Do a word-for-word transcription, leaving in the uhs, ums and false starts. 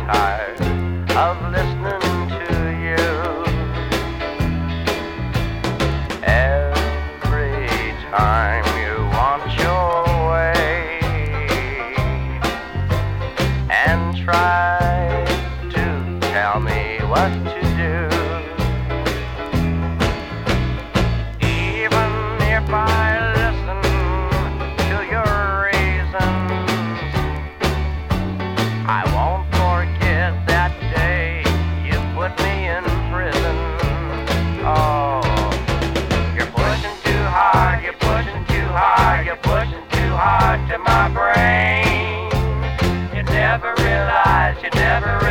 tired of listening to you. Every time you want your way and try to tell me what to do, even if I listen to your reasons, I won't forget that day you put me in prison. Oh, you're pushing too hard, you're pushing too hard, you're pushing too hard to my brain. You never realize, you never